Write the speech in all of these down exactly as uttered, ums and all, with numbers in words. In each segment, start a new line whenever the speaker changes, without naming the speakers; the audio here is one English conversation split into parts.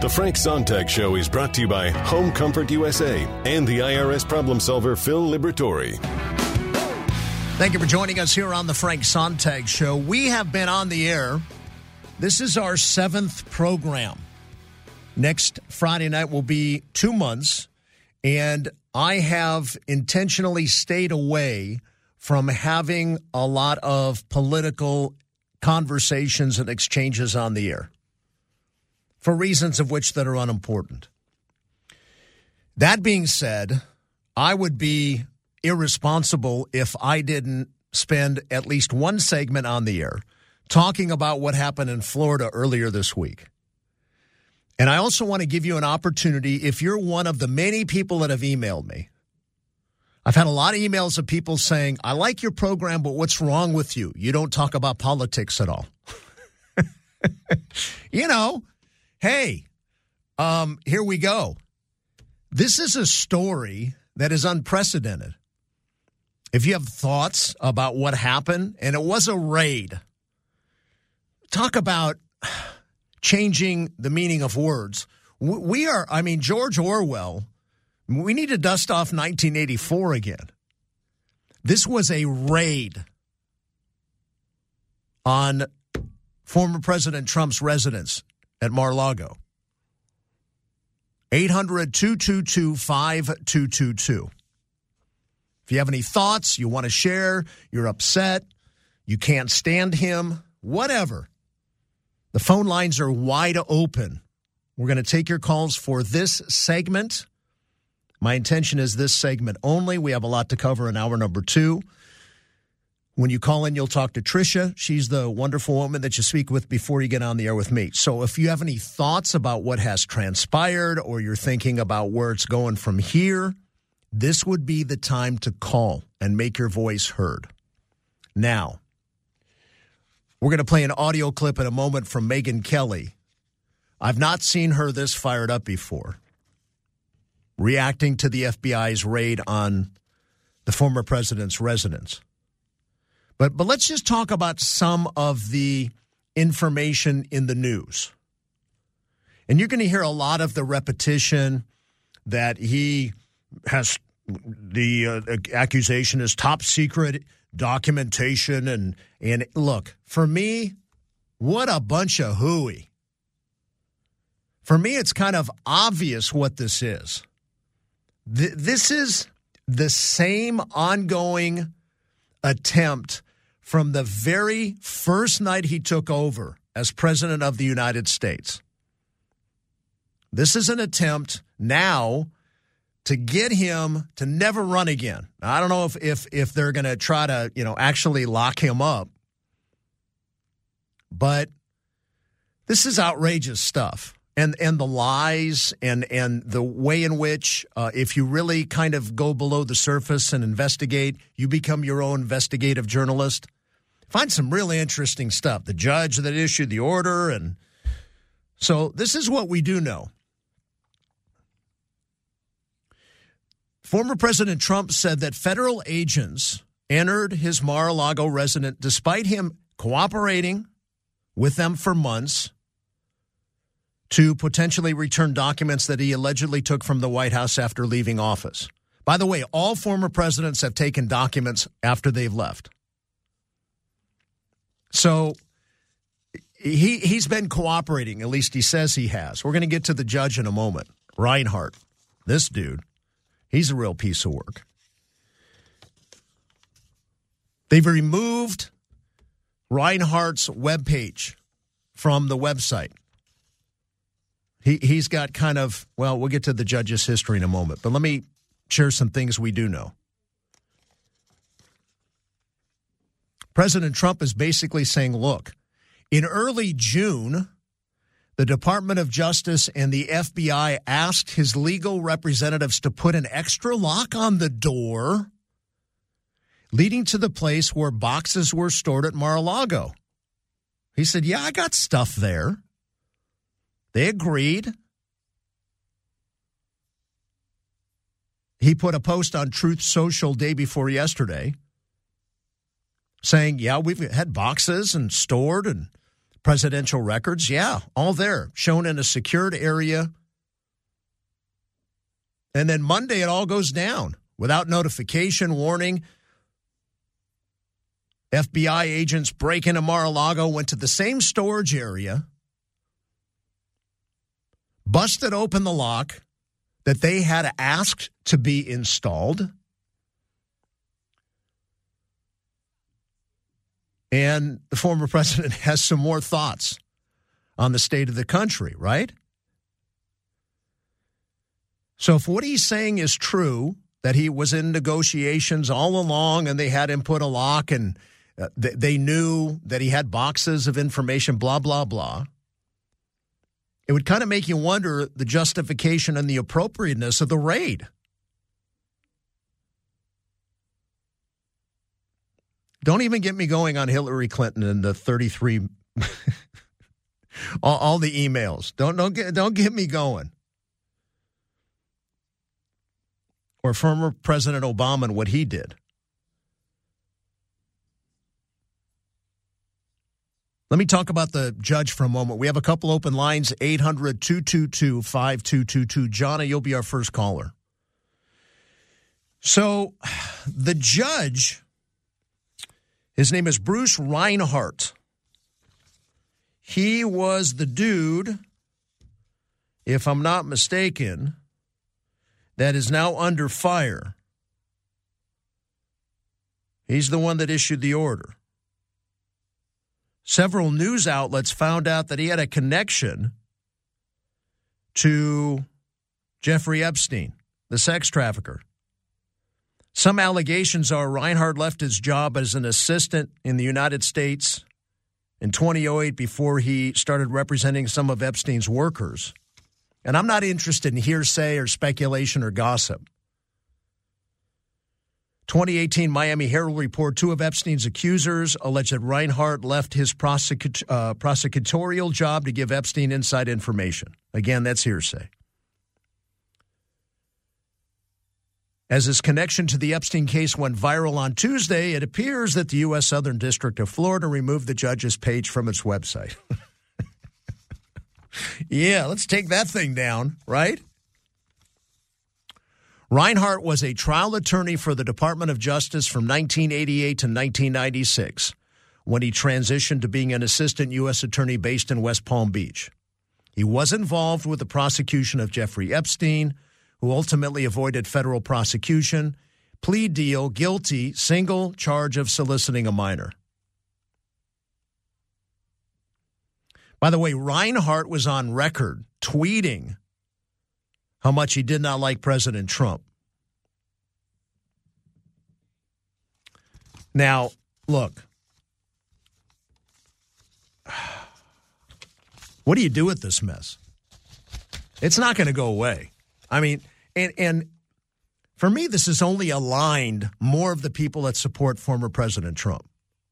The Frank Sontag Show is brought to you by Home Comfort U S A and the I R S problem solver Phil Liberatore.
Thank you for joining us here on the Frank Sontag Show. We have been on the air. This is our seventh program. Next Friday night will be two months, and I have intentionally stayed away from having a lot of political conversations and exchanges on the air, for reasons of which that are unimportant. That being said, I would be irresponsible if I didn't spend at least one segment on the air talking about what happened in Florida earlier this week. And I also want to give you an opportunity, if you're one of the many people that have emailed me. I've had a lot of emails of people saying, I like your program, but what's wrong with you? You don't talk about politics at all. You know, hey, um, here we go. This is a story that is unprecedented. If you have thoughts about what happened, and it was a raid, talk about changing the meaning of words. We are, I mean, George Orwell, we need to dust off nineteen eighty-four again. This was a raid on former President Trump's residence at Mar-a-Lago. eight hundred, two two two, five two two two. If you have any thoughts, you want to share, you're upset, you can't stand him, whatever. The phone lines are wide open. We're going to take your calls for this segment. My intention is this segment only. We have a lot to cover in hour number two. When you call in, you'll talk to Tricia. She's the wonderful woman that you speak with before you get on the air with me. So if you have any thoughts about what has transpired, or you're thinking about where it's going from here, this would be the time to call and make your voice heard. Now, we're going to play an audio clip in a moment from Megyn Kelly. I've not seen her this fired up before, reacting to the F B I's raid on the former president's residence. But but let's just talk about some of the information in the news. And you're going to hear a lot of the repetition that he has, the uh, accusation is top secret documentation. And, and look, for me, what a bunch of hooey. For me, it's kind of obvious what this is. Th- this is the same ongoing attempt from the very first night he took over as president of the United States. This is an attempt now to get him to never run again. Now, I don't know if if if they're going to try to, you know, actually lock him up, but this is outrageous stuff. And and the lies and, and the way in which, uh, if you really kind of go below the surface and investigate, you become your own investigative journalist. Find some really interesting stuff. The judge that issued the order. And so this is what we do know. Former President Trump said that federal agents entered his Mar-a-Lago residence despite him cooperating with them for months to potentially return documents that he allegedly took from the White House after leaving office. By the way, all former presidents have taken documents after they've left. So he, he's been cooperating, at least he says he has. We're going to get to the judge in a moment. Reinhart, this dude, he's a real piece of work. They've removed Reinhart's webpage from the website. He, he's got kind of, well, we'll get to the judge's history in a moment, but let me share some things we do know. President Trump is basically saying, look, in early June, the Department of Justice and the F B I asked his legal representatives to put an extra lock on the door, leading to the place where boxes were stored at Mar-a-Lago. He said, yeah, I got stuff there. They agreed. He put a post on Truth Social day before yesterday saying, yeah, we've had boxes and stored and Presidential records, yeah, all there, shown in a secured area. And then Monday, it all goes down without notification, warning. F B I agents break into Mar-a-Lago, went to the same storage area, busted open the lock that they had asked to be installed. And the former president has some more thoughts on the state of the country, right? So if what he's saying is true, that he was in negotiations all along and they had him put a lock and uh, th- they knew that he had boxes of information, blah, blah, blah, it would kind of make you wonder the justification and the appropriateness of the raid. Don't even get me going on Hillary Clinton and the thirty-three, all, all the emails. Don't, don't, get, don't get me going. Or former President Obama and what he did. Let me talk about the judge for a moment. We have a couple open lines, eight hundred, two two two, five two two two. Jonna, you'll be our first caller. So the judge, his name is Bruce Reinhart. He was the dude, if I'm not mistaken, that is now under fire. He's the one that issued the order. Several news outlets found out that he had a connection to Jeffrey Epstein, the sex trafficker. Some allegations are Reinhart left his job as an assistant in the United States in two thousand eight before he started representing some of Epstein's workers. And I'm not interested in hearsay or speculation or gossip. twenty eighteen Miami Herald report, two of Epstein's accusers alleged that Reinhart left his prosecut- uh, prosecutorial job to give Epstein inside information. Again, that's hearsay. As his connection to the Epstein case went viral on Tuesday, it appears that the U S Southern District of Florida removed the judge's page from its website. Yeah, let's take that thing down, right? Reinhart was a trial attorney for the Department of Justice from nineteen eighty-eight to nineteen ninety-six, when he transitioned to being an assistant U S attorney based in West Palm Beach. He was involved with the prosecution of Jeffrey Epstein, who ultimately avoided federal prosecution, plea deal, guilty, single charge of soliciting a minor. By the way, Reinhart was on record tweeting how much he did not like President Trump. Now, look, what do you do with this mess? It's not going to go away. I mean, and, and for me, this has only aligned more of the people that support former President Trump.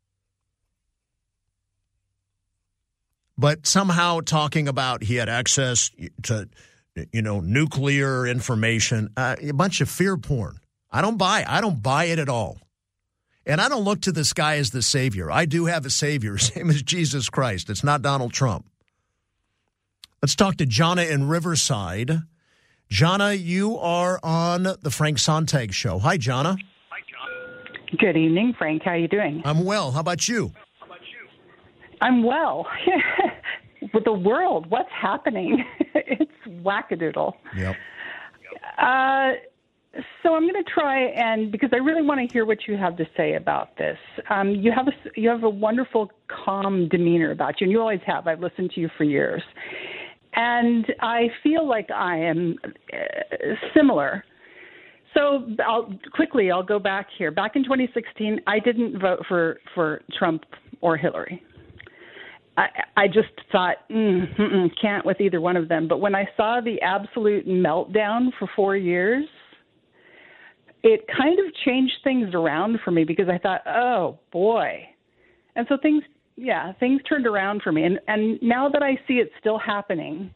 But somehow talking about he had access to, you know, nuclear information, uh, a bunch of fear porn. I don't buy I don't buy it at all. And I don't look to this guy as the savior. I do have a savior. His name is Jesus Christ. It's not Donald Trump. Let's talk to Jonna in Riverside. Jonna, you are on the Frank Sontag Show. Hi, Jonna.
Hi, John. Good evening, Frank. How are you doing?
I'm well. How about you?
I'm well. With the world, what's happening? It's wackadoodle.
Yep.
Uh, so I'm going to try and, because I really want to hear what you have to say about this. Um, you have a you have a wonderful, calm demeanor about you, and you always have. I've listened to you for years, and I feel like I am uh, similar. So I'll quickly, I'll go back here. Back in twenty sixteen, I didn't vote for, for Trump or Hillary. I, I just thought, mm, mm-mm, can't with either one of them. But when I saw the absolute meltdown for four years, it kind of changed things around for me because I thought, oh, boy. And so things, yeah, things turned around for me. And, and now that I see it still happening,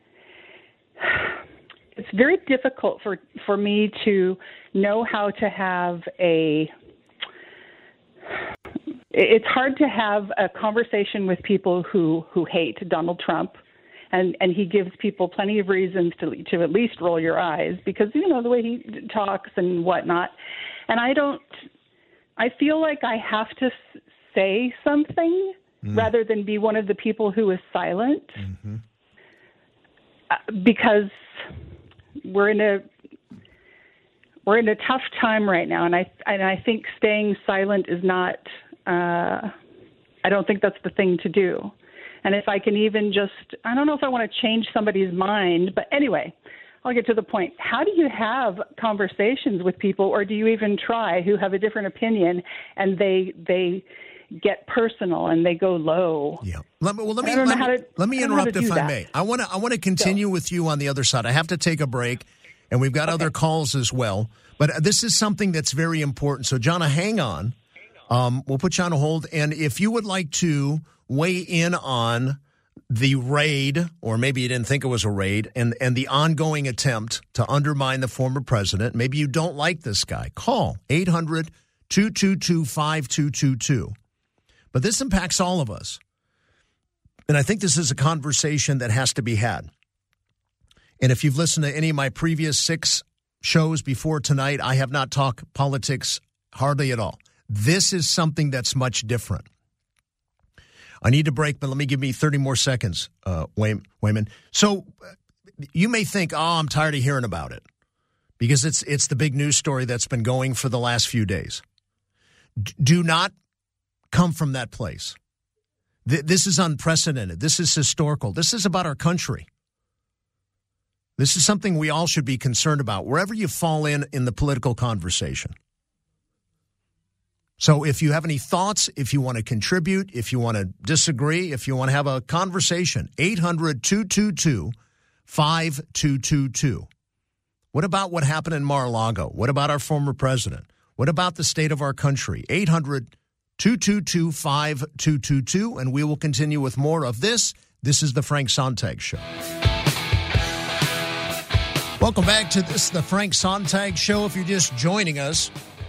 it's very difficult for, for me to know how to have a it's hard to have a conversation with people who, who hate Donald Trump. And, and he gives people plenty of reasons to to at least roll your eyes because, you know, the way he talks and whatnot. And I don't – I feel like I have to say something mm. rather than be one of the people who is silent mm-hmm. uh, because we're in a we're in a tough time right now. And I, and I think staying silent is not uh, – I don't think that's the thing to do. And if I can even just, I don't know if I want to change somebody's mind, but anyway, I'll get to the point. How do you have conversations with people, or do you even try, who have a different opinion and they they get personal and they go low?
Yeah. Let me, well, let me, let me, to, let me interrupt if I that. may. I want to I want to continue so. with you on the other side. I have to take a break, and we've got okay. other calls as well. But this is something that's very important. So, Jonna, hang on. Um, we'll put you on hold. And if you would like to weigh in on the raid, or maybe you didn't think it was a raid, and, and the ongoing attempt to undermine the former president. Maybe you don't like this guy. Call eight hundred, two two two, five two two two. But this impacts all of us. And I think this is a conversation that has to be had. And if you've listened to any of my previous six shows before tonight, I have not talked politics hardly at all. This is something that's much different. I need to break, but let me give me thirty more seconds, uh, Wayman. So you may think, oh, I'm tired of hearing about it because it's it's the big news story that's been going for the last few days. D- do not come from that place. Th- this is unprecedented. This is historical. This is about our country. This is something we all should be concerned about, wherever you fall in in the political conversation. So if you have any thoughts, if you want to contribute, if you want to disagree, if you want to have a conversation, eight hundred, two two two, five two two two. What about what happened in Mar-a-Lago? What about our former president? What about the state of our country? eight hundred, two two two, five two two two. And we will continue with more of this. This is the Frank Sontag Show. Welcome back to this, the Frank Sontag Show. If you're just joining us,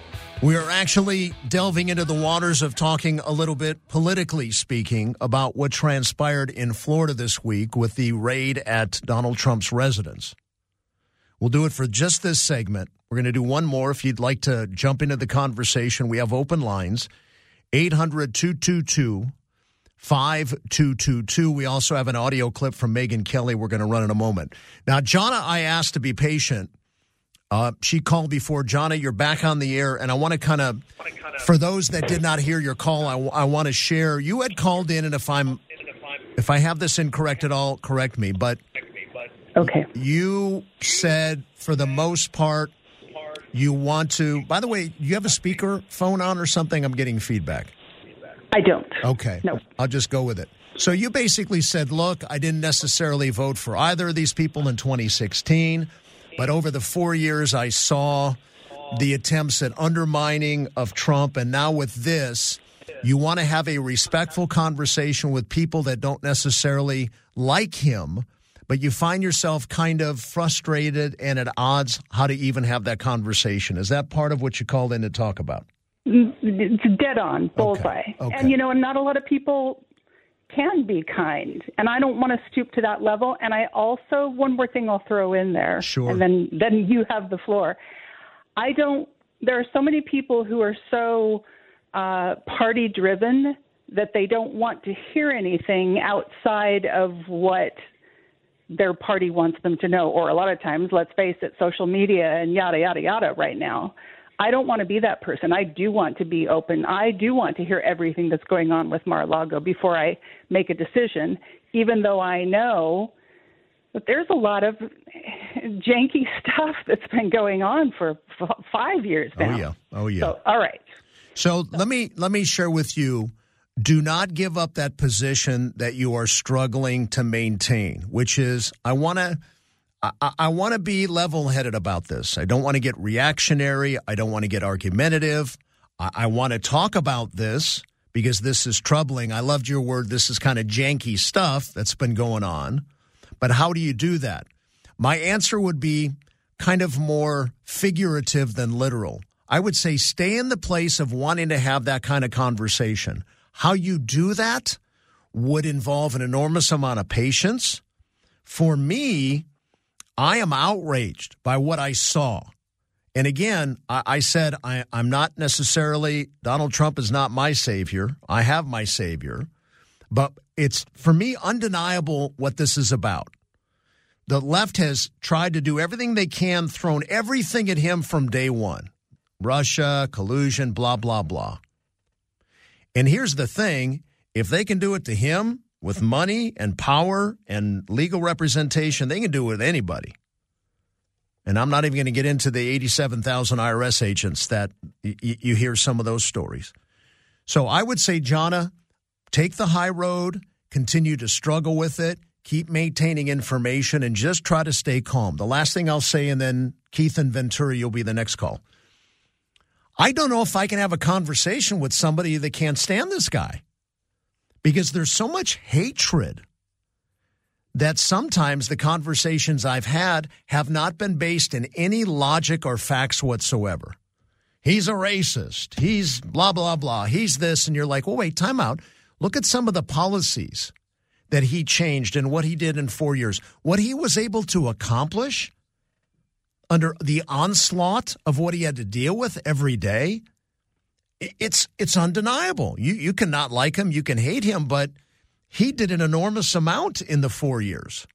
we are actually delving into the waters of talking a little bit, politically speaking, about what transpired in Florida this week with the raid at Donald Trump's residence. We'll do it for just this segment. We're going to do one more. If you'd like to jump into the conversation, we have open lines, eight hundred, two two two, five two two two. We also have an audio clip from Megyn Kelly we're going to run in a moment. Now, Jonna, I asked to be patient. Uh, she called before. Jonna, you're back on the air, and I want to kind of, for those that did not hear your call, I, w- I want to share. You had called in, and if I'm, if I have this incorrect at all, correct me. But
okay,
you said for the most part, you want to. By the way, you have a speaker phone on or something? I'm getting feedback.
I don't.
Okay,
no.
I'll just go with it. So you basically said, look, I didn't necessarily vote for either of these people in twenty sixteen. But over the four years, I saw the attempts at undermining of Trump. And now with this, you want to have a respectful conversation with people that don't necessarily like him, but you find yourself kind of frustrated and at odds how to even have that conversation. Is that part of what you called in to talk about?
It's dead on, bullseye.
Okay. Okay.
And, you know, not a lot of people can be kind, and I don't want to stoop to that level. And I also, one more thing I'll throw in there,
sure,
and then then you have the floor. I don't. There are so many people who are so uh, party driven that they don't want to hear anything outside of what their party wants them to know. Or a lot of times, let's face it, social media and yada yada yada. Right now, I don't want to be that person. I do want to be open. I do want to hear everything that's going on with Mar-a-Lago before I make a decision, even though I know that there's a lot of janky stuff that's been going on for f- five years now.
Oh, yeah. Oh, yeah.
So, all right.
So, so let me let me share with you, do not give up that position that you are struggling to maintain, which is I want to I, I want to be level-headed about this. I don't want to get reactionary. I don't want to get argumentative. I, I want to talk about this because this is troubling. I loved your word. This is kind of janky stuff that's been going on. But how do you do that? My answer would be kind of more figurative than literal. I would say stay in the place of wanting to have that kind of conversation. How you do that would involve an enormous amount of patience. For me, I am outraged by what I saw. And again, I, I said I, I'm not necessarily, Donald Trump is not my savior. I have my savior. But it's, for me, undeniable what this is about. The left has tried to do everything they can, thrown everything at him from day one. Russia, collusion, blah, blah, blah. And here's the thing. If they can do it to him with money and power and legal representation, they can do it with anybody. And I'm not even going to get into the eighty-seven thousand I R S agents that y- you hear some of those stories. So I would say, Jonna, take the high road, continue to struggle with it, keep maintaining information, and just try to stay calm. The last thing I'll say, and then Keith and Ventura, you'll be the next call. I don't know if I can have a conversation with somebody that can't stand this guy, because there's so much hatred that sometimes the conversations I've had have not been based in any logic or facts whatsoever. He's a racist. He's blah, blah, blah. He's this. And you're like, well, wait, time out. Look at some of the policies that he changed and what he did in four years. What he was able to accomplish under the onslaught of what he had to deal with every day, it's it's undeniable. You, you cannot like him. You can hate him, but he did an enormous amount in the four years.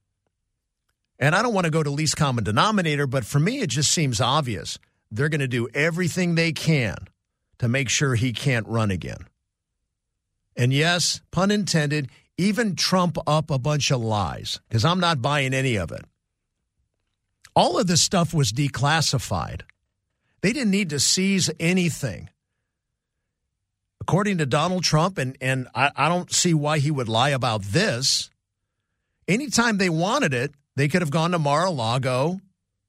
And I don't want to go to least common denominator, but for me, it just seems obvious. They're going to do everything they can to make sure he can't run again. And yes, pun intended, even trump up a bunch of lies, because I'm not buying any of it. All of this stuff was declassified. They didn't need to seize anything. According to Donald Trump, and, and I, I don't see why he would lie about this, anytime they wanted it, they could have gone to Mar-a-Lago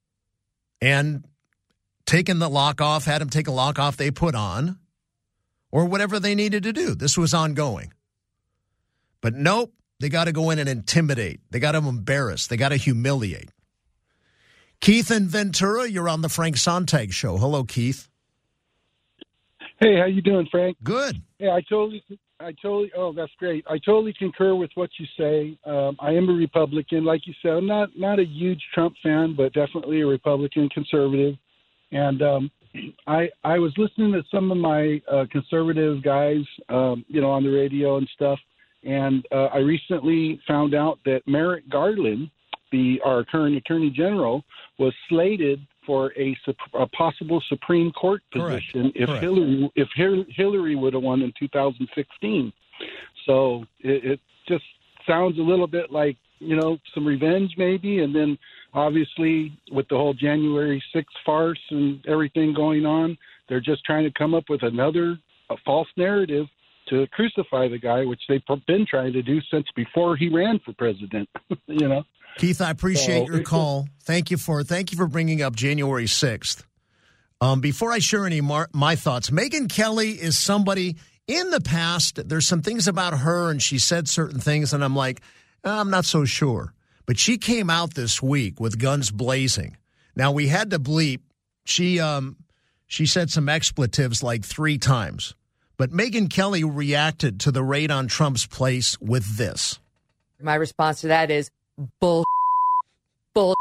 and taken the lock off, had him take a lock off they put on, or whatever they needed to do. This was ongoing. But nope, they got to go in and intimidate. They got to embarrass. They got to humiliate. Keith and Ventura, you're on the Frank Sontag Show. Hello, Keith.
Hey, how you doing, Frank?
Good.
Yeah, I totally, I totally. Oh, that's great. I totally concur with what you say. Um, I am a Republican, like you said. I'm not not a huge Trump fan, but definitely a Republican conservative. And um, I I was listening to some of my uh, conservative guys, um, you know, on the radio and stuff. And uh, I recently found out that Merrick Garland, the our current Attorney General, was slated for a, a possible Supreme Court position. Correct. if Correct. Hillary if Hillary would have won in two thousand sixteen. So it, it just sounds a little bit like, you know, some revenge maybe, and then obviously with the whole January sixth farce and everything going on, they're just trying to come up with another a false narrative to crucify the guy, which they've been trying to do since before he ran for president. you know.
Keith, I appreciate so, your call. Thank you for thank you for bringing up January sixth. Um, before I share any mar- my thoughts, Megyn Kelly is somebody in the past. There's some things about her, and she said certain things, and I'm like, I'm not so sure. But she came out this week with guns blazing. Now we had to bleep. She um, she said some expletives like three times. But Megyn Kelly reacted to the raid on Trump's place with this.
My response to that is, bull, bull.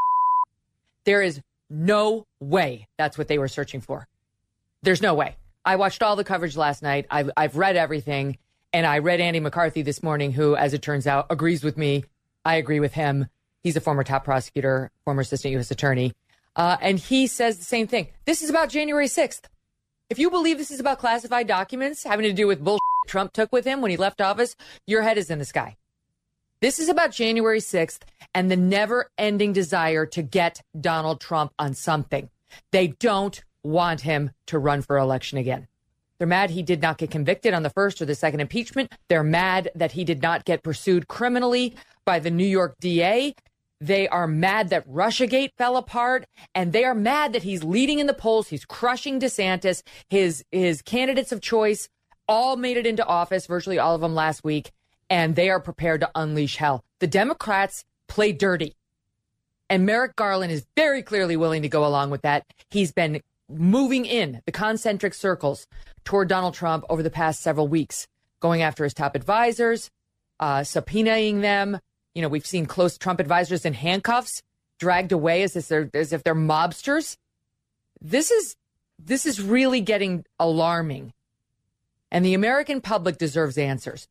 There is no way that's what they were searching for. There's no way. I watched all the coverage last night. I've, I've read everything. And I read Andy McCarthy this morning, who, as it turns out, agrees with me. I agree with him. He's a former top prosecutor, former assistant U S attorney. Uh, and he says the same thing. This is about January sixth. If you believe this is about classified documents having to do with bullshit Trump took with him when he left office, your head is in the sky. This is about January sixth and the never-ending desire to get Donald Trump on something. They don't want him to run for election again. They're mad he did not get convicted on the first or the second impeachment. They're mad that he did not get pursued criminally by the New York D A. They are mad that Russiagate fell apart, and they are mad that he's leading in the polls. He's crushing DeSantis. His his candidates of choice all made it into office, virtually all of them last week, and they are prepared to unleash hell. The Democrats play dirty, and Merrick Garland is very clearly willing to go along with that. He's been moving in the concentric circles toward Donald Trump over the past several weeks, going after his top advisors, uh, subpoenaing them. You know, we've seen close Trump advisors in handcuffs, dragged away as if they're, as if they're mobsters. This is this is really getting alarming. And the American public deserves answers.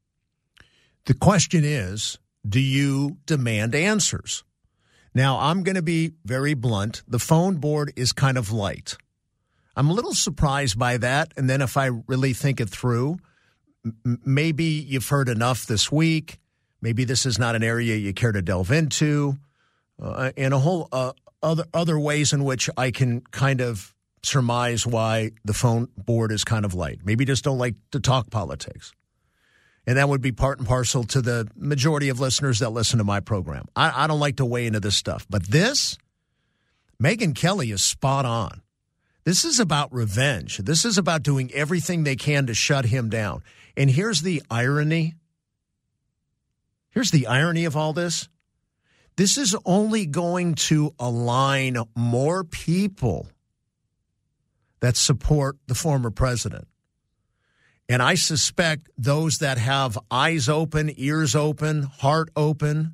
The question is, do you demand answers? Now, I'm going to be very blunt. The phone board is kind of light. I'm a little surprised by that. And then if I really think it through, m- maybe you've heard enough this week. Maybe this is not an area you care to delve into. Uh, and a whole uh, other other ways in which I can kind of surmise why the phone board is kind of light. Maybe just don't like to talk politics. And that would be part and parcel to the majority of listeners that listen to my program. I, I don't like to weigh into this stuff. But this, Megyn Kelly is spot on. This is about revenge. This is about doing everything they can to shut him down. And here's the irony. Here's the irony of all this. This is only going to align more people that support the former president. And I suspect those that have eyes open, ears open, heart open,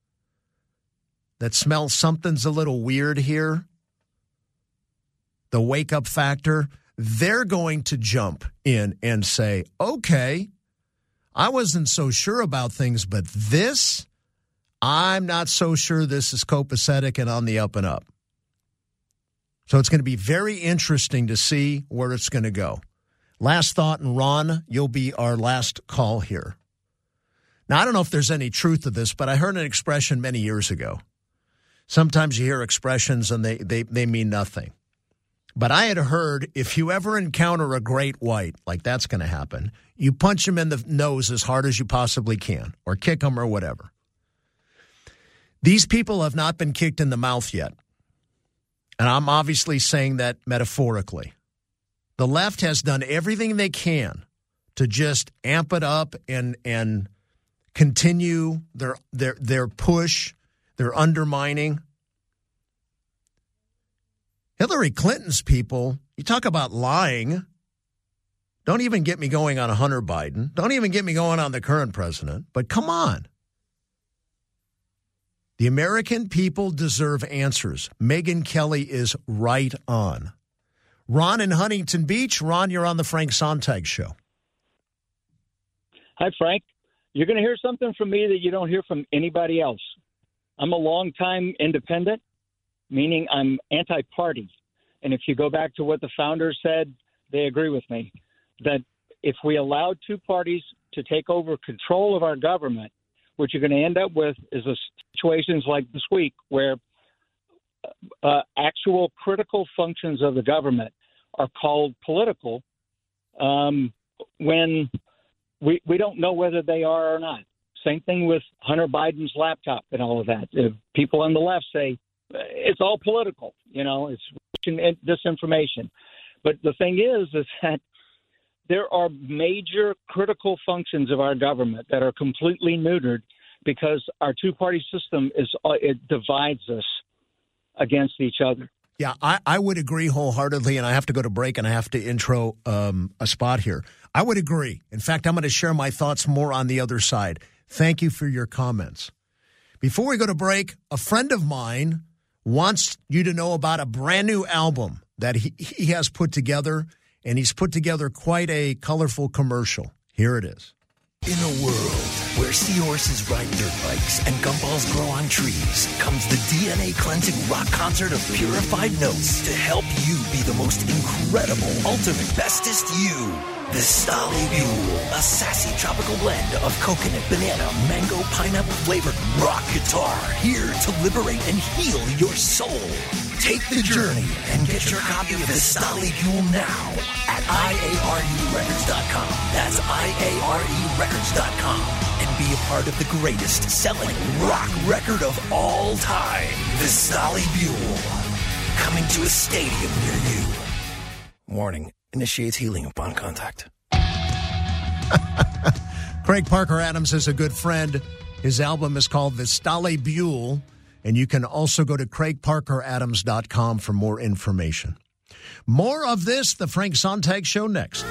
that smell something's a little weird here, the wake-up factor, they're going to jump in and say, okay, I wasn't so sure about things, but this, I'm not so sure this is copacetic and on the up and up. So it's going to be very interesting to see where it's going to go. Last thought, and Ron, you'll be our last call here. Now, I don't know if there's any truth to this, but I heard an expression many years ago. Sometimes you hear expressions and they, they, they mean nothing. But I had heard if you ever encounter a great white, like that's going to happen, you punch him in the nose as hard as you possibly can or kick him or whatever. These people have not been kicked in the mouth yet. And I'm obviously saying that metaphorically. The left has done everything they can to just amp it up and and continue their their their push, their undermining. Hillary Clinton's people, you talk about lying. Don't even get me going on Hunter Biden. Don't even get me going on the current president. But come on. The American people deserve answers. Megyn Kelly is right on. Ron in Huntington Beach. Ron, you're on the Frank Sontag Show.
Hi, Frank. You're going to hear something from me that you don't hear from anybody else. I'm a longtime independent, meaning I'm anti-party. And if you go back to what the founders said, they agree with me, that if we allowed two parties to take over control of our government, what you're going to end up with is a situations like this week where uh, actual critical functions of the government are called political um, when we, we don't know whether they are or not. Same thing with Hunter Biden's laptop and all of that. If people on the left say it's all political, you know, it's disinformation. But the thing is, is that there are major critical functions of our government that are completely neutered because our two-party system is uh, it divides us against each other.
Yeah, I, I would agree wholeheartedly, and I have to go to break, and I have to intro um, a spot here. I would agree. In fact, I'm going to share my thoughts more on the other side. Thank you for your comments. Before we go to break, a friend of mine wants you to know about a brand new album that he, he has put together, and he's put together quite a colorful commercial. Here it is.
In a world where seahorses ride dirt bikes and gumballs grow on trees, comes the D N A cleansing rock concert of purified notes to help you be the most incredible, ultimate, bestest you. Vistali Buell, a sassy tropical blend of coconut, banana, mango, pineapple flavored rock guitar, here to liberate and heal your soul. Take the journey and get your copy of Vistali Buell now at I A R E records dot com. That's I A R E records dot com. And be a part of the greatest selling rock record of all time. Vistali Buell. Coming to a stadium near you. Warning. Initiates healing upon contact.
Craig Parker Adams is a good friend. His album is called Vistali Buell, and you can also go to craig parker adams dot com for more information. More of this, the Frank Sontag Show, next.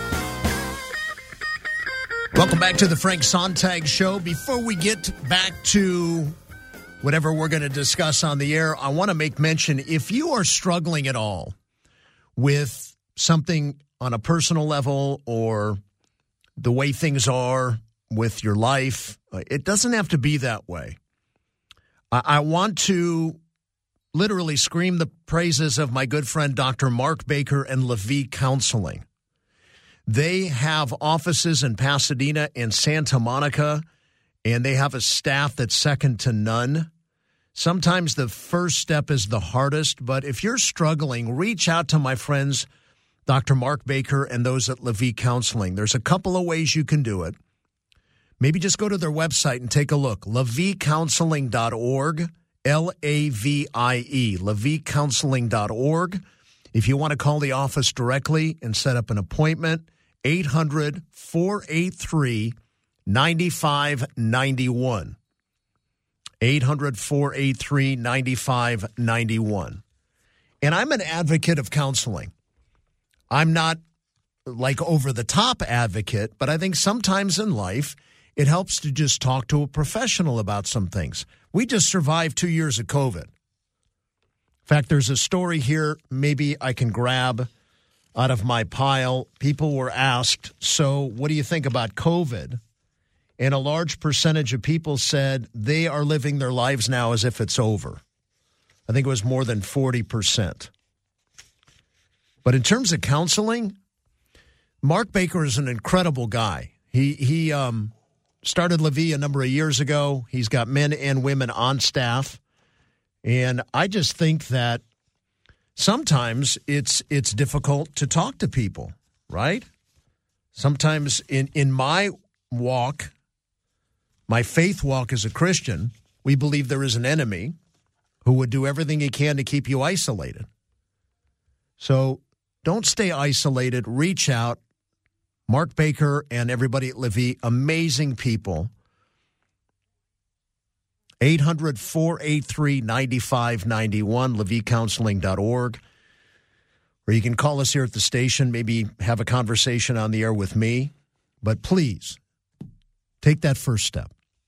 Welcome back to the Frank Sontag Show. Before we get back to whatever we're going to discuss on the air, I want to make mention, if you are struggling at all with something on a personal level or the way things are with your life, it doesn't have to be that way. I, I want to literally scream the praises of my good friend Doctor Mark Baker and Levy Counseling. They have offices in Pasadena and Santa Monica, and they have a staff that's second to none. Sometimes the first step is the hardest, but if you're struggling, reach out to my friends, Doctor Mark Baker and those at Levy Counseling. There's a couple of ways you can do it. Maybe just go to their website and take a look, levy counseling dot org, L A V I E, levy counseling dot org. If you want to call the office directly and set up an appointment, eight hundred, four eight three, nine five nine one. eight hundred, four eight three, nine five nine one. And I'm an advocate of counseling. I'm not like over-the-top advocate, but I think sometimes in life it helps to just talk to a professional about some things. We just survived two years of COVID. In fact, there's a story here maybe I can grab out of my pile. People were asked, so what do you think about COVID? And a large percentage of people said they are living their lives now as if it's over. I think it was more than forty percent. But in terms of counseling, Mark Baker is an incredible guy. He he um, started Levy a number of years ago. He's got men and women on staff. And I just think that sometimes it's it's difficult to talk to people, right? Sometimes in, in my walk, my faith walk as a Christian, we believe there is an enemy who would do everything he can to keep you isolated. So don't stay isolated. Reach out. Mark Baker and everybody at Levy, amazing people. eight hundred, four eight three, nine five nine one, levy counseling dot org. Or you can call us here at the station, maybe have a conversation on the air with me. But please, take that first step.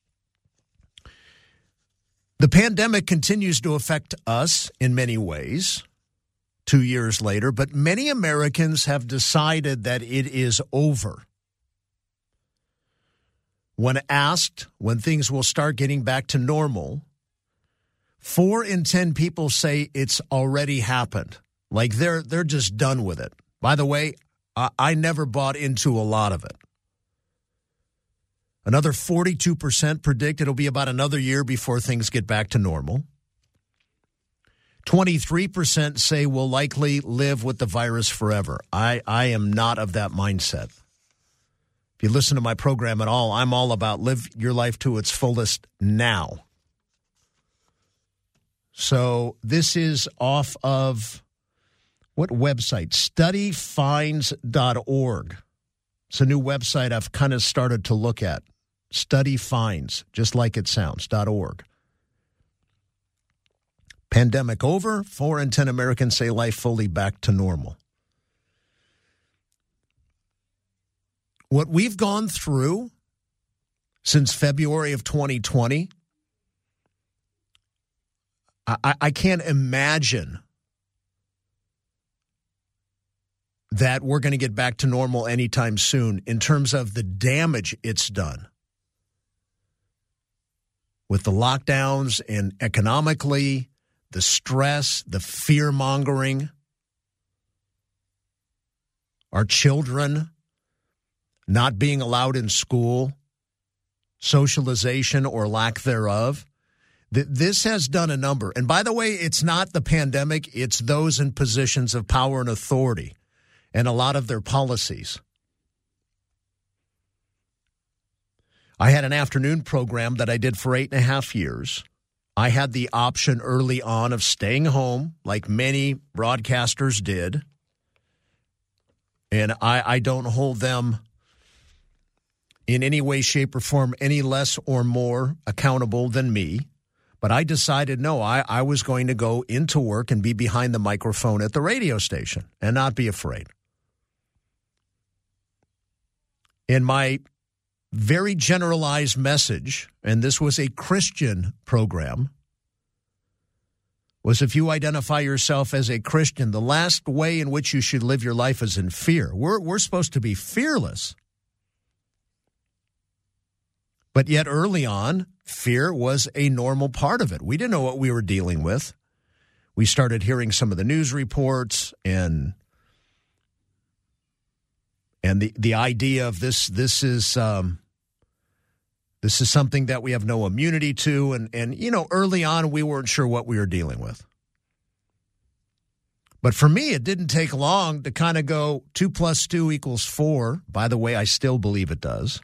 The pandemic continues to affect us in many ways, two years later, but many Americans have decided that it is over. When asked when things will start getting back to normal, four in ten people say it's already happened. Like they're they're just done with it. By the way, I, I never bought into a lot of it. Another forty-two percent predict it'll be about another year before things get back to normal. twenty-three percent say we'll likely live with the virus forever. I, I am not of that mindset. If you listen to my program at all, I'm all about live your life to its fullest now. So this is off of what website? study finds dot org. It's a new website I've kind of started to look at. Study Finds, just like it sounds, .org. Pandemic over, four in ten Americans say life fully back to normal. What we've gone through since February of twenty twenty, I, I can't imagine that we're going to get back to normal anytime soon in terms of the damage it's done. With the lockdowns and economically, the stress, the fear-mongering, our children not being allowed in school, socialization or lack thereof. This has done a number. And by the way, it's not the pandemic, it's those in positions of power and authority and a lot of their policies. I had an afternoon program that I did for eight and a half years. I had the option early on of staying home, like many broadcasters did. And I, I don't hold them in any way, shape, or form any less or more accountable than me. But I decided, no, I, I was going to go into work and be behind the microphone at the radio station and not be afraid. In my very generalized message, and this was a Christian program, was if you identify yourself as a Christian, the last way in which you should live your life is in fear. We're, we're supposed to be fearless. But yet early on, fear was a normal part of it. We didn't know what we were dealing with. We started hearing some of the news reports and and the, the idea of this this is um, this is something that we have no immunity to. And, and, you know, early on, we weren't sure what we were dealing with. But for me, it didn't take long to kind of go two plus two equals four. By the way, I still believe it does.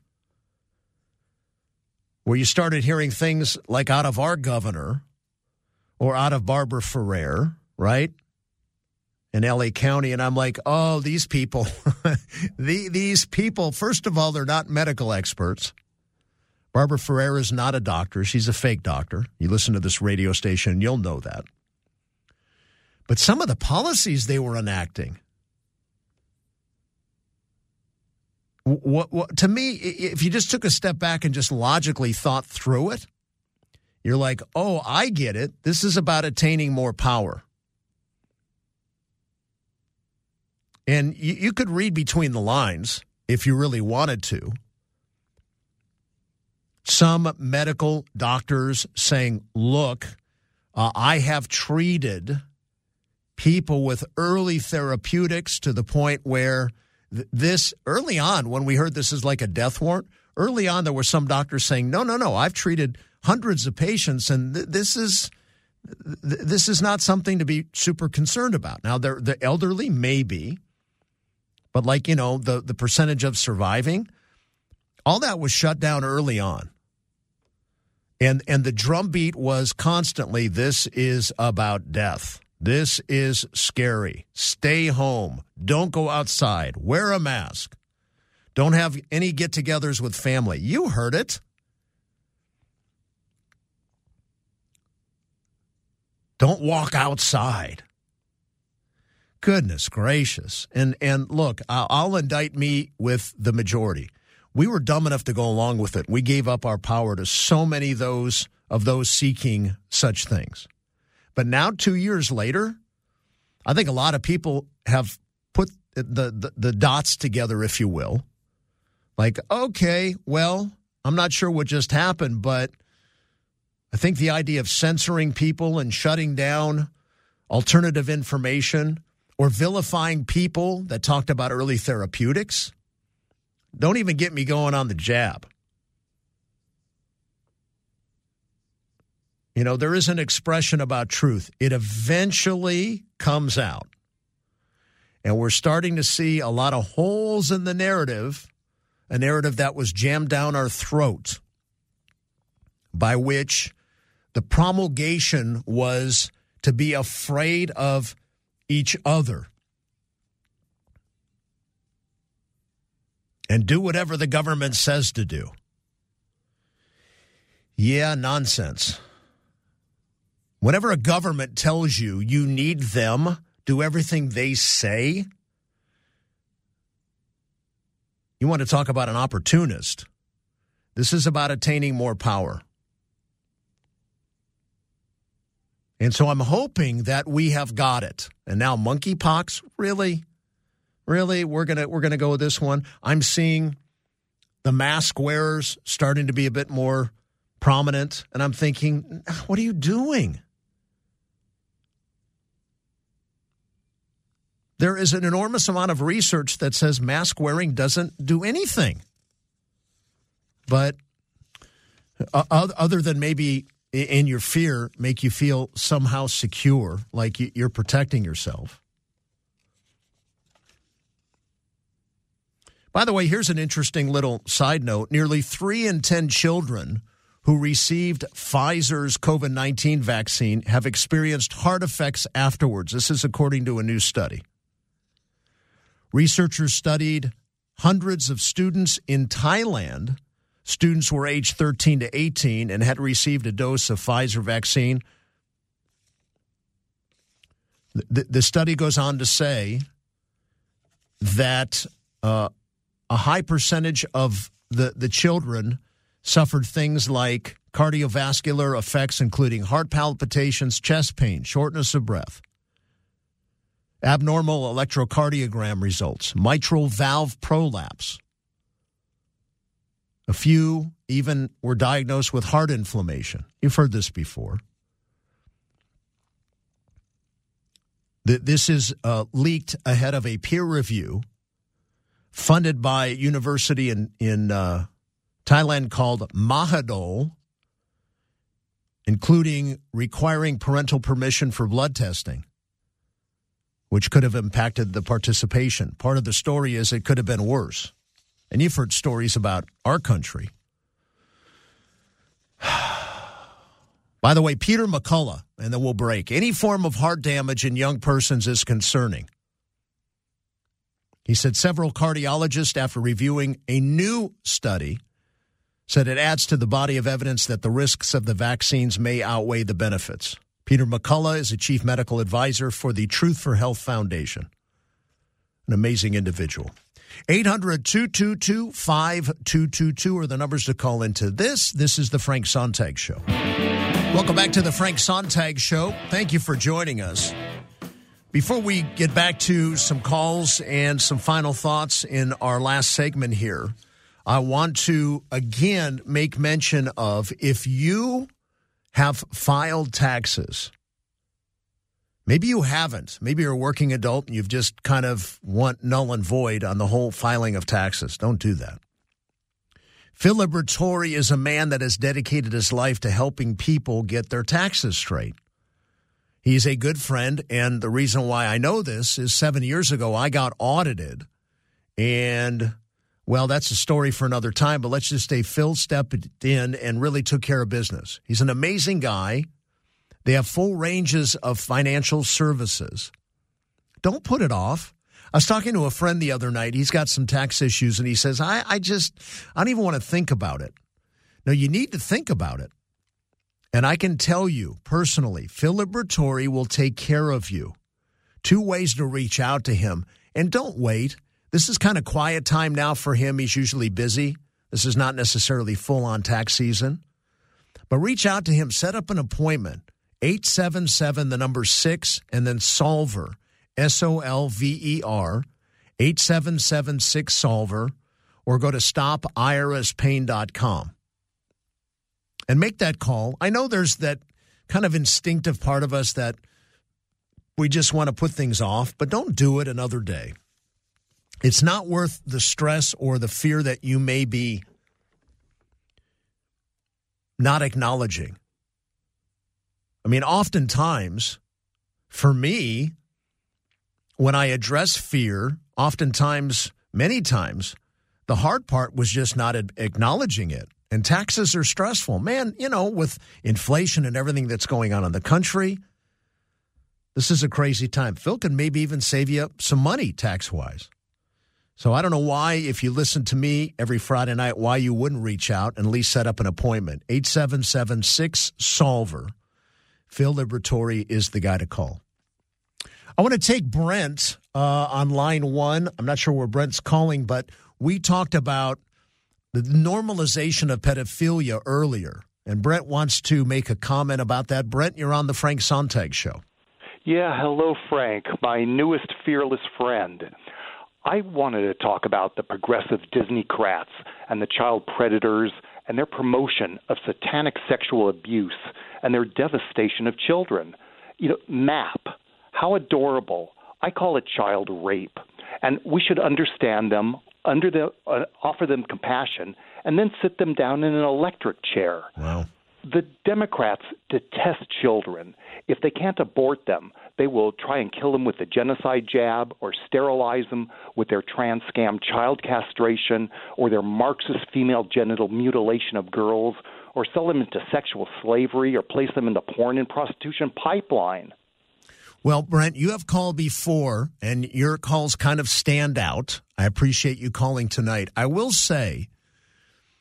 Where you started hearing things like out of our governor or out of Barbara Ferrer, right, in L A County. And I'm like, oh, these people, the, these people, first of all, they're not medical experts. Barbara Ferrer is not a doctor. She's a fake doctor. You listen to this radio station, you'll know that. But some of the policies they were enacting, What, what, to me, if you just took a step back and just logically thought through it, you're like, oh, I get it. This is about attaining more power. And you, you could read between the lines if you really wanted to. Some medical doctors saying, look, uh, I have treated people with early therapeutics to the point where this, early on, when we heard this is like a death warrant, early on there were some doctors saying, no, no, no, I've treated hundreds of patients, and th- this is th- this is not something to be super concerned about. Now, the elderly, maybe, but like, you know, the, the percentage of surviving, all that was shut down early on. And, and the drumbeat was constantly, this is about death. This is scary. Stay home. Don't go outside. Wear a mask. Don't have any get-togethers with family. You heard it. Don't walk outside. Goodness gracious. And and look, I'll, I'll indict me with the majority. We were dumb enough to go along with it. We gave up our power to so many of those of those seeking such things. But now, two years later, I think a lot of people have put the, the, the dots together, if you will. Like, okay, well, I'm not sure what just happened, but I think the idea of censoring people and shutting down alternative information or vilifying people that talked about early therapeutics, don't even get me going on the jab. You know, there is an expression about truth. It eventually comes out. And we're starting to see a lot of holes in the narrative, a narrative that was jammed down our throat, by which the promulgation was to be afraid of each other and do whatever the government says to do. Yeah, nonsense. Whenever a government tells you you need them, do everything they say, you want to talk about an opportunist. This is about attaining more power. And so I'm hoping that we have got it. And now monkeypox, really? Really? We're gonna we're gonna go with this one. I'm seeing the mask wearers starting to be a bit more prominent, and I'm thinking, what are you doing? There is an enormous amount of research that says mask wearing doesn't do anything. But uh, other than maybe in your fear, make you feel somehow secure, like you're protecting yourself. By the way, here's an interesting little side note. Nearly three in ten children who received Pfizer's COVID nineteen vaccine have experienced heart effects afterwards. This is according to a new study. Researchers studied hundreds of students in Thailand students were aged thirteen to eighteen and had received a dose of Pfizer vaccine. The, the study goes on to say that uh, a high percentage of the, the children suffered things like cardiovascular effects, including heart palpitations, chest pain, shortness of breath, abnormal electrocardiogram results, mitral valve prolapse. A few even were diagnosed with heart inflammation. You've heard this before. This is uh, leaked ahead of a peer review funded by a university in, in uh, Thailand called Mahidol, including requiring parental permission for blood testing, which could have impacted the participation. Part of the story is it could have been worse. And you've heard stories about our country. By the way, Peter McCullough, and then we'll break. Any form of heart damage in young persons is concerning. He said several cardiologists, after reviewing a new study, said it adds to the body of evidence that the risks of the vaccines may outweigh the benefits. Peter McCullough is a chief medical advisor for the Truth for Health Foundation. An amazing individual. eight hundred, two two two, five two two two are the numbers to call into this. This is the Frank Sontag Show. Welcome back to the Frank Sontag Show. Thank you for joining us. Before we get back to some calls and some final thoughts in our last segment here, I want to again make mention of, if you have filed taxes, maybe you haven't, maybe you're a working adult and you've just kind of want null and void on the whole filing of taxes. Don't do that. Phil Liberatore is a man that has dedicated his life to helping people get their taxes straight. He's a good friend, and the reason why I know this is seven years ago I got audited, and, well, that's a story for another time, but let's just say Phil stepped in and really took care of business. He's an amazing guy. They have full ranges of financial services. Don't put it off. I was talking to a friend the other night. He's got some tax issues, and he says, I, I just, I don't even want to think about it. No, you need to think about it. And I can tell you personally, Phil Liberatore will take care of you. Two ways to reach out to him. And don't wait. This is kind of quiet time now for him. He's usually busy. This is not necessarily full-on tax season. But reach out to him. Set up an appointment. eight seven seven, the number six, and then Solver. S O L V E R, eight seven seven six Solver, or go to stop I R S pain dot com. And make that call. I know there's that kind of instinctive part of us that we just want to put things off, but don't do it another day. It's not worth the stress or the fear that you may be not acknowledging. I mean, oftentimes, for me, when I address fear, oftentimes, many times, the hard part was just not acknowledging it. And taxes are stressful. Man, you know, with inflation and everything that's going on in the country, this is a crazy time. Phil can maybe even save you some money tax-wise. So I don't know why, if you listen to me every Friday night, why you wouldn't reach out and at least set up an appointment. eight seven seven six Solver. Phil Liberatore is the guy to call. I want to take Brent uh, on line one. I'm not sure where Brent's calling, but we talked about the normalization of pedophilia earlier, and Brent wants to make a comment about that. Brent, you're on the Frank Sontag Show.
Yeah, hello, Frank, my newest fearless friend. I wanted to talk about the progressive Disney-crats and the child predators and their promotion of satanic sexual abuse and their devastation of children. You know, MAP. How adorable. I call it child rape. And we should understand them, under the, uh, offer them compassion, and then sit them down in an electric chair.
Wow.
The Democrats detest children. If they can't abort them, they will try and kill them with the genocide jab or sterilize them with their trans scam child castration or their Marxist female genital mutilation of girls or sell them into sexual slavery or place them in the porn and prostitution pipeline.
Well, Brent, you have called before, and your calls kind of stand out. I appreciate you calling tonight. I will say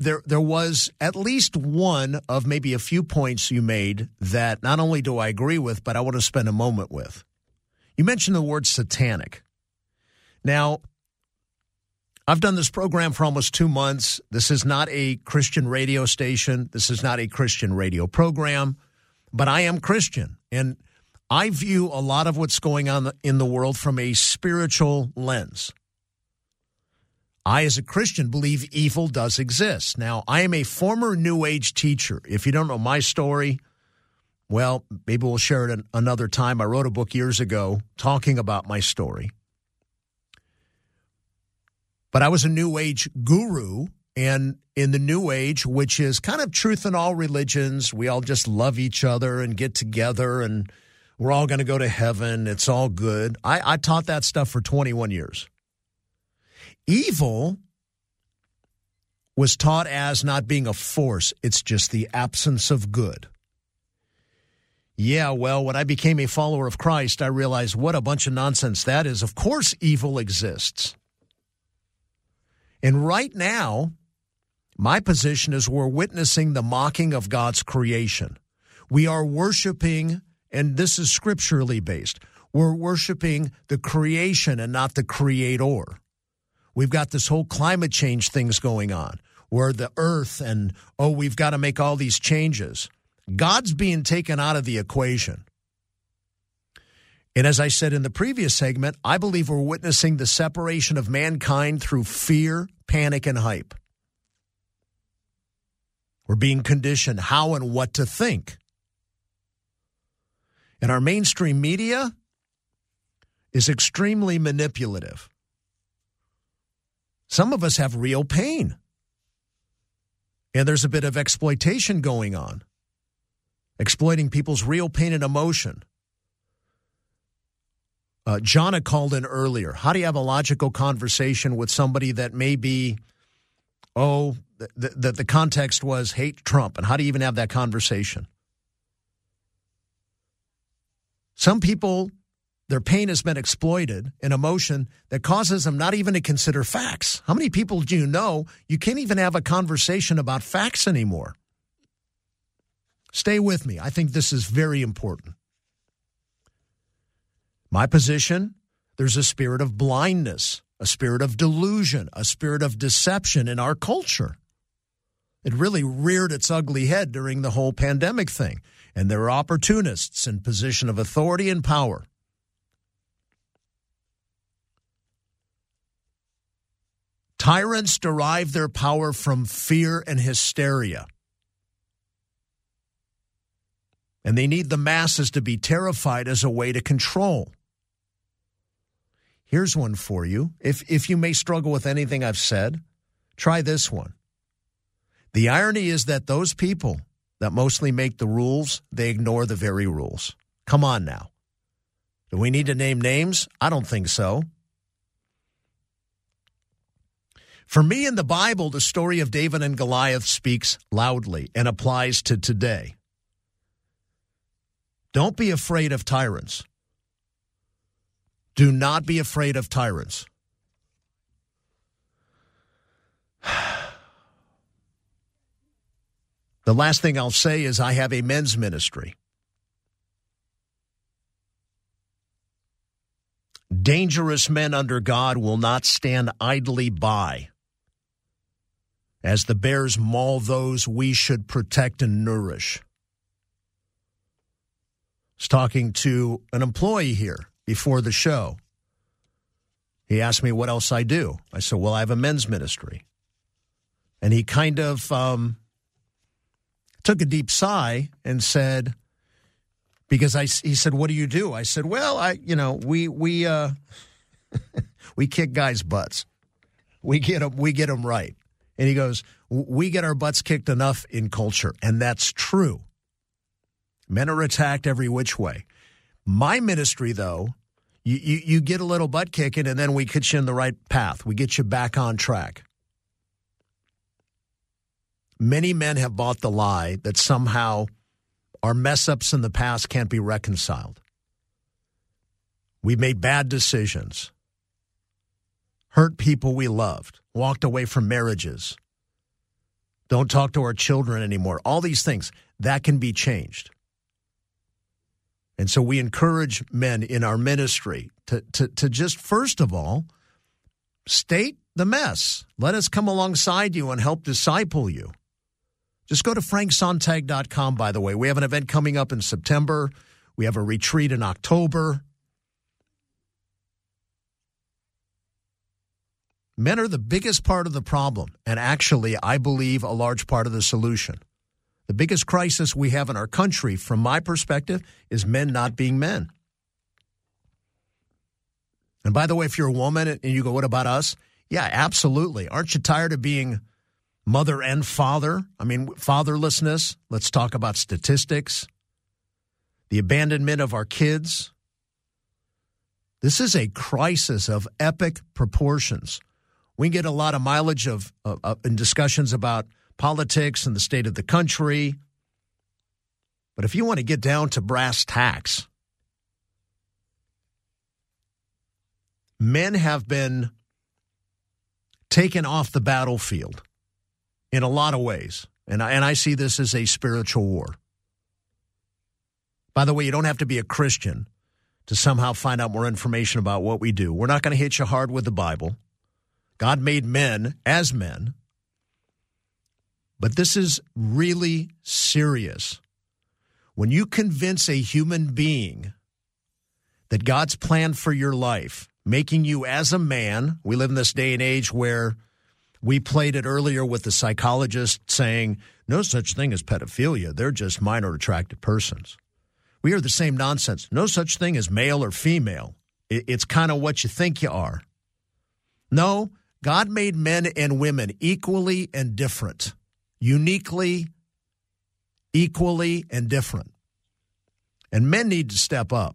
there there was at least one of maybe a few points you made that not only do I agree with, but I want to spend a moment with. You mentioned the word satanic. Now, I've done this program for almost two months. This is not a Christian radio station. This is not a Christian radio program, but I am Christian, and I view a lot of what's going on in the world from a spiritual lens. I, as a Christian, believe evil does exist. Now, I am a former New Age teacher. If you don't know my story, well, maybe we'll share it another time. I wrote a book years ago talking about my story. But I was a New Age guru, and in the New Age, which is kind of truth in all religions, we all just love each other and get together, and we're all going to go to heaven. It's all good. I, I taught that stuff for twenty-one years. Evil was taught as not being a force. It's just the absence of good. Yeah, well, when I became a follower of Christ, I realized what a bunch of nonsense that is. Of course, evil exists. And right now, my position is we're witnessing the mocking of God's creation. We are worshiping, and this is scripturally based, we're worshiping the creation and not the creator. We've got this whole climate change things going on where the earth and, oh, we've got to make all these changes. God's being taken out of the equation. And as I said in the previous segment, I believe we're witnessing the separation of mankind through fear, panic, and hype. We're being conditioned how and what to think. And our mainstream media is extremely manipulative. Some of us have real pain. And there's a bit of exploitation going on, exploiting people's real pain and emotion. Uh, Jonna called in earlier. How do you have a logical conversation with somebody that may be, oh, that the, the context was hate Trump? And how do you even have that conversation? Some people, their pain has been exploited in emotion that causes them not even to consider facts. How many people do you know you can't even have a conversation about facts anymore? Stay with me. I think this is very important. My position, there's a spirit of blindness, a spirit of delusion, a spirit of deception in our culture. It really reared its ugly head during the whole pandemic thing. And there are opportunists in position of authority and power. Tyrants derive their power from fear and hysteria. And they need the masses to be terrified as a way to control. Here's one for you. If if you may struggle with anything I've said, try this one. The irony is that those people that mostly make the rules, they ignore the very rules. Come on now. Do we need to name names? I don't think so. For me in the Bible, the story of David and Goliath speaks loudly and applies to today. Don't be afraid of tyrants. Do not be afraid of tyrants. The last thing I'll say is I have a men's ministry. Dangerous men under God will not stand idly by as the bears maul those we should protect and nourish. I was talking to an employee here before the show. He asked me what else I do. I said, well, I have a men's ministry. And he kind of um, took a deep sigh and said, because I, he said, what do you do? I said, well, I, you know, we, we, uh, we kick guys' butts. We get them, we get them right. And he goes, we get our butts kicked enough in culture. And that's true. Men are attacked every which way. My ministry, though, you, you, you get a little butt kicking and then we get you in the right path. We get you back on track. Many men have bought the lie that somehow our mess-ups in the past can't be reconciled. We made bad decisions, hurt people we loved, walked away from marriages. Don't talk to our children anymore. All these things, that can be changed. And so we encourage men in our ministry to, to, to just, first of all, state the mess. Let us come alongside you and help disciple you. Just go to frank sontag dot com, by the way. We have an event coming up in September. We have a retreat in October. Men are the biggest part of the problem, and actually, I believe, a large part of the solution. The biggest crisis we have in our country, from my perspective, is men not being men. And by the way, if you're a woman and you go, what about us? Yeah, absolutely. Aren't you tired of being mother and father? I mean, fatherlessness. Let's talk about statistics. The abandonment of our kids. This is a crisis of epic proportions. We can get a lot of mileage of, of, of in discussions about politics and the state of the country. But if you want to get down to brass tacks, men have been taken off the battlefield in a lot of ways. And I, and I see this as a spiritual war. By the way, you don't have to be a Christian to somehow find out more information about what we do. We're not going to hit you hard with the Bible. God made men as men. But this is really serious. When you convince a human being that God's plan for your life, making you as a man, we live in this day and age where we played it earlier with the psychologist saying, no such thing as pedophilia. They're just minor attracted persons. We hear the same nonsense. No such thing as male or female. It's kind of what you think you are. No, God made men and women equally and different. Uniquely, equally, and different. And men need to step up.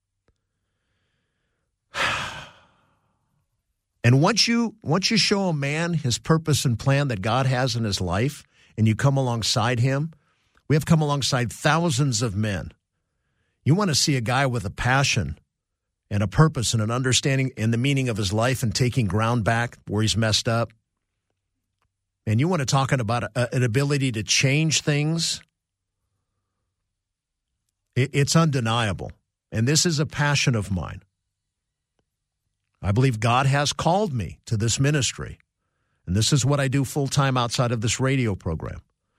And once you once you show a man his purpose and plan that God has in his life, and you come alongside him, we have come alongside thousands of men. You want to see a guy with a passion and a purpose and an understanding in the meaning of his life and taking ground back where he's messed up. And you want to talk about a, an ability to change things. It, it's undeniable. And this is a passion of mine. I believe God has called me to this ministry. And this is what I do full-time outside of this radio program.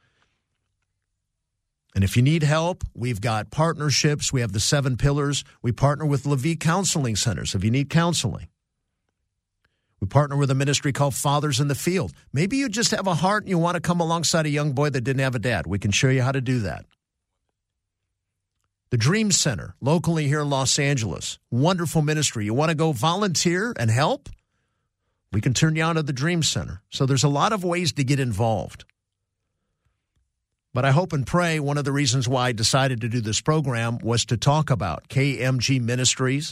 And if you need help, we've got partnerships. We have the seven pillars. We partner with Levy Counseling Centers if you need counseling. We partner with a ministry called Fathers in the Field. Maybe you just have a heart and you want to come alongside a young boy that didn't have a dad. We can show you how to do that. The Dream Center, locally here in Los Angeles. Wonderful ministry. You want to go volunteer and help? We can turn you on to the Dream Center. So there's a lot of ways to get involved. But I hope and pray one of the reasons why I decided to do this program was to talk about K M G Ministries.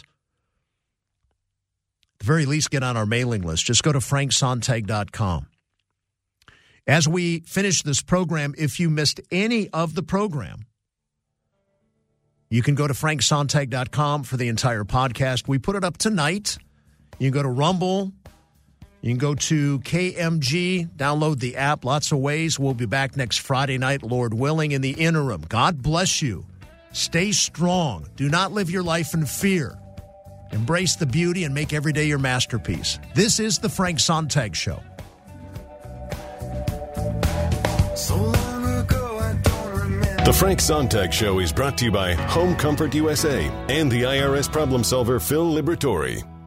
At the very least, get on our mailing list. Just go to frank sontag dot com. As we finish this program, if you missed any of the program, you can go to frank sontag dot com for the entire podcast. We put it up tonight. You can go to Rumble. You can go to K M G, download the app, lots of ways. We'll be back next Friday night, Lord willing. In the interim, God bless you. Stay strong. Do not live your life in fear. Embrace the beauty and make every day your masterpiece. This is the Frank Sontag Show.
So long ago, I don't remember. The Frank Sontag Show is brought to you by Home Comfort U S A and the I R S problem solver Phil Liberatore.